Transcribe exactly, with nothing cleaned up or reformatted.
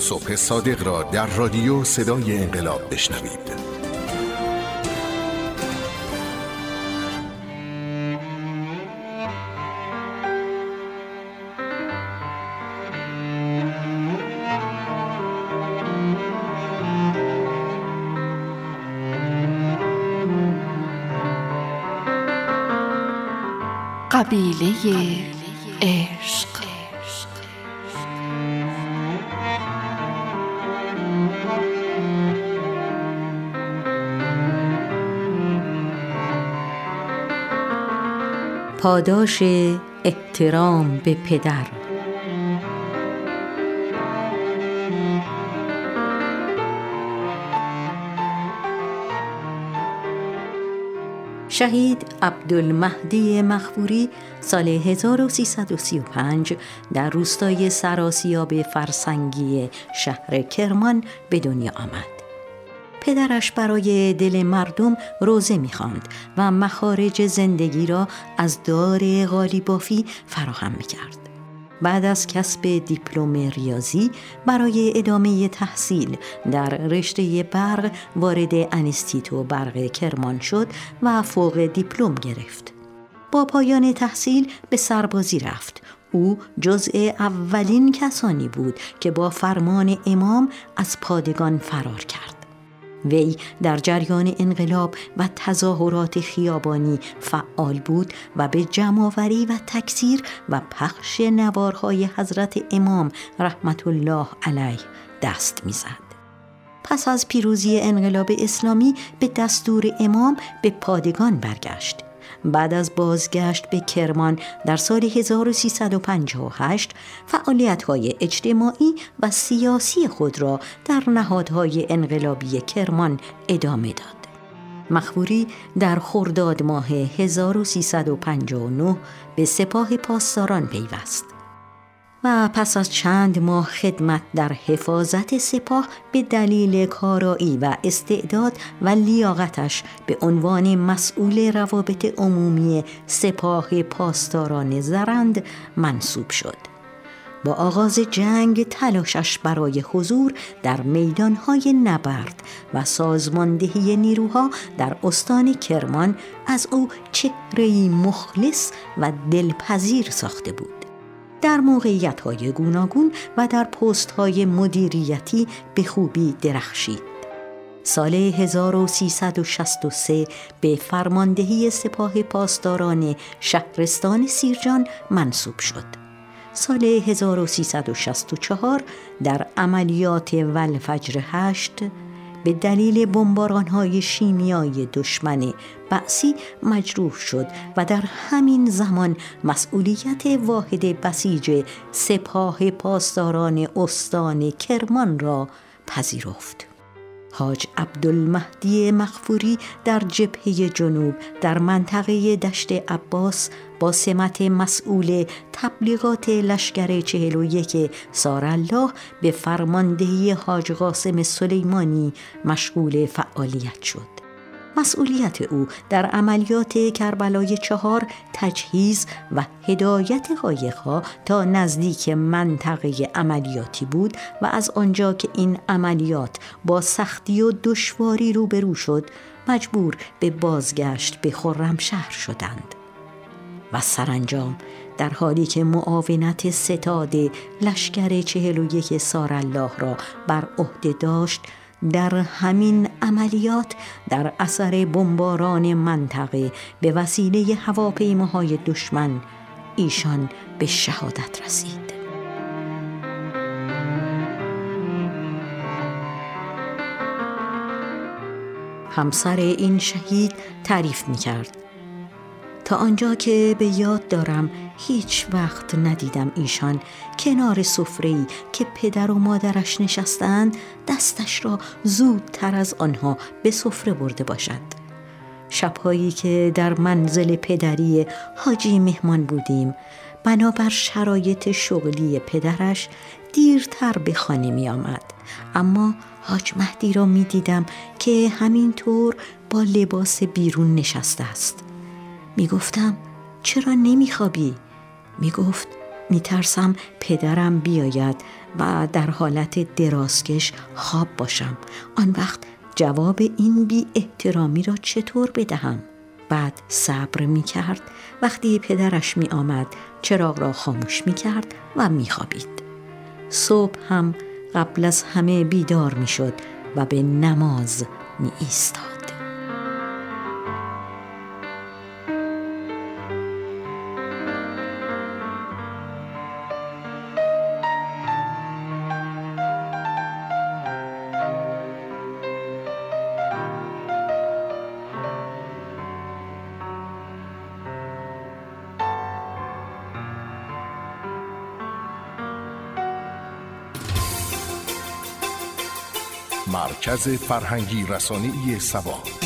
صبح صادق را در رادیو صدای انقلاب بشنوید. قبیله عشق. پاداش احترام به پدر. شهید عبدالمهدی مغفوری سال هزار و سیصد و سی و پنج در روستای سراسیاب فرسنگی شهر کرمان به دنیا آمد. پدرش برای دل مردم روزه می‌خواند و مخارج زندگی را از دار قالیبافی فراهم می‌کرد. بعد از کسب دیپلم ریاضی برای ادامه تحصیل در رشته برق وارد انستیتو برق کرمان شد و فوق دیپلم گرفت. با پایان تحصیل به سربازی رفت. او جزء اولین کسانی بود که با فرمان امام از پادگان فرار کرد. وی در جریان انقلاب و تظاهرات خیابانی فعال بود و به جمع‌آوری و تکثیر و پخش نوارهای حضرت امام رحمت الله علیه دست می‌زد. پس از پیروزی انقلاب اسلامی به دستور امام به پادگان برگشت. بعد از بازگشت به کرمان در سال هزار و سیصد و پنجاه و هشت فعالیت‌های اجتماعی و سیاسی خود را در نهادهای انقلابی کرمان ادامه داد. مغفوری در خرداد ماه هزار و سیصد و پنجاه و نه به سپاه پاسداران پیوست و پس از چند ماه خدمت در حفاظت سپاه به دلیل کارایی و استعداد و لیاقتش به عنوان مسئول روابط عمومی سپاه پاسداران زرند منصوب شد. با آغاز جنگ تلاشش برای حضور در میدانهای نبرد و سازماندهی نیروها در استان کرمان از او چهره‌ای مخلص و دلپذیر ساخته بود. در موقعیت‌های گوناگون و در پست‌های مدیریتی به خوبی درخشید. سال هزار و سیصد و شصت و سه به فرماندهی سپاه پاسداران شهرستان سیرجان منصوب شد. سال هزار و سیصد و شصت و چهار در عملیات والفجر هشت به دلیل بمباران‌های شیمیایی دشمن بعثی مجروح شد و در همین زمان مسئولیت واحد بسیج سپاه پاسداران استان کرمان را پذیرفت. حاج عبدالمهدی مغفوری در جبهه جنوب در منطقه دشت عباس با سمت مسئول تبلیغات لشکر چهل و یک سارالله به فرماندهی حاج قاسم سلیمانی مشغول فعالیت شد. مسئولیت او در عملیات کربلای چهار تجهیز و هدایت قایق‌ها تا نزدیک منطقه عملیاتی بود و از آنجا که این عملیات با سختی و دشواری روبرو شد مجبور به بازگشت به خرمشهر شدند و سرانجام در حالی که معاونت ستاد لشکر چهل و یک سارالله را بر عهده داشت در همین عملیات در اثر بمباران منطقه به وسیله هواپیماهای دشمن ایشان به شهادت رسید. همسر این شهید تعریف می‌کرد: تا آنجا که به یاد دارم هیچ وقت ندیدم ایشان کنار سفره‌ای که پدر و مادرش نشستند دستش را زودتر از آنها به سفره برده باشد. شب‌هایی که در منزل پدری حاجی مهمان بودیم بنابر شرایط شغلی پدرش دیرتر به خانه می آمد، اما حاج مهدی را می دیدم که همینطور با لباس بیرون نشسته است. می گفتم چرا نمی خوابی؟ می گفت میترسم پدرم بیاید و در حالت درازکش خواب باشم. آن وقت جواب این بی احترامی را چطور بدهم؟ بعد صبر می کرد. وقتی پدرش می آمد چراغ را خاموش می کرد و می خوابید. صبح هم قبل از همه بیدار می شد و به نماز می ایستاد. مرکز فرهنگی رسانه‌ای سبا.